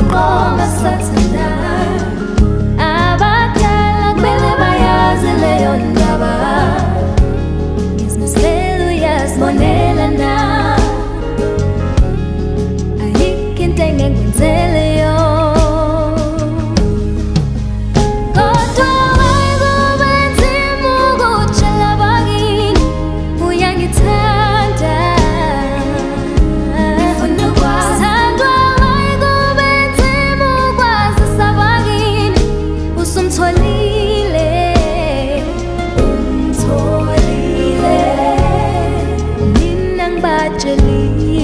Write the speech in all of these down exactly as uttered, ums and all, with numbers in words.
ngoba sathanda abadala kumele bayazi leyo ndaba ngizimisele uyazibonela na ayikho into engenkwenzele yo kodwa wayekube nzima ukutshela bakini uyangithanda ngifuna ukwazi thandwa wayekube nzima ukwazisa bakini usumtholile umtholile mina ngibatsheli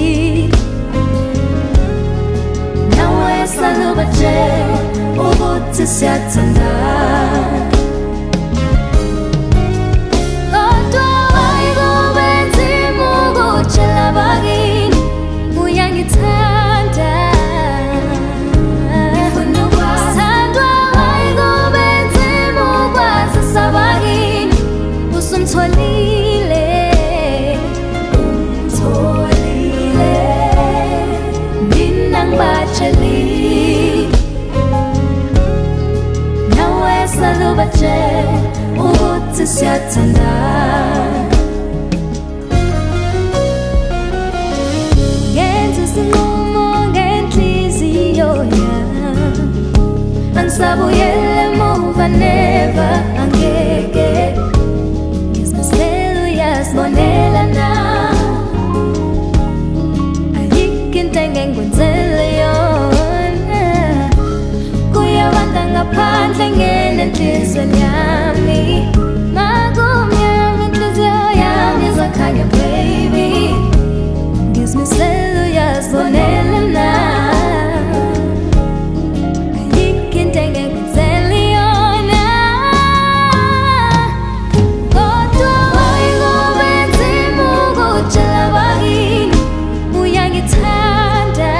nawe salubatshela ukuthi siyathandana kodwa wayekube nzima ukutshela bakini uyangithanda ngifuna ukwazi thandwa wayekube nzima ukwazisa bakini usumtholile umtholile mina ngibatsheli nawe salubatshela ukuthi siyathandana ngenza isinqumo ngenhliziyo yami angisabuyele emuva never angeke ngizimisele uyazibonela na ayikho into engenkwenzele yona kuyabanda ngaphandle ngene enhliziyweni yami makumnyama inhliziyo yami izokhanya baby ngizimisele uyazibonela na ayikho into engenkwenzele yona kodwa wayekube nzima ukutshela bakini uyangithanda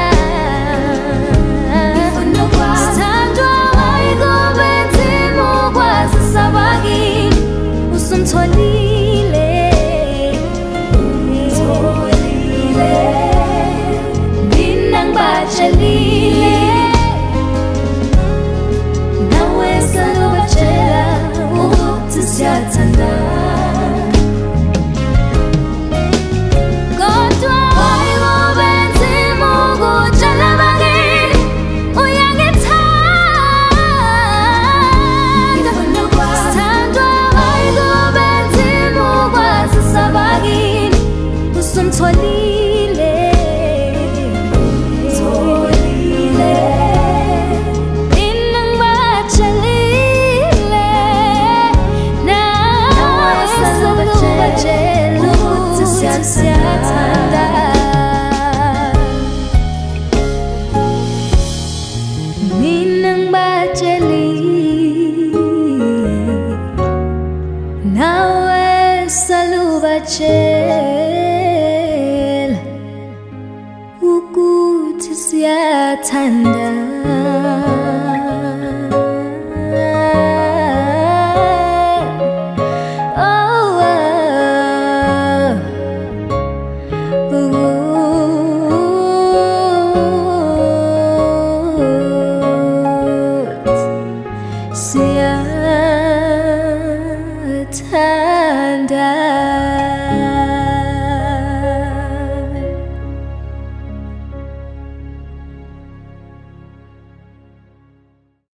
ngifuna ukwazi thandwa wayekube nzima ukwazisa bakini usumtholile umtholile mina ngibatshelile nawe salubatshela ukuthi siyathandana kodwa wayekube nzima ukutshela bakini uyangithanda ngifuna ukwazi thandwa wayekube nzima ukwazisa bakini usumtholile umtholile mina ngibatshelile nawe salubatshela ukuthi siyathandana mina ngibatsheli nawe salubatshela ukuthi siyathandana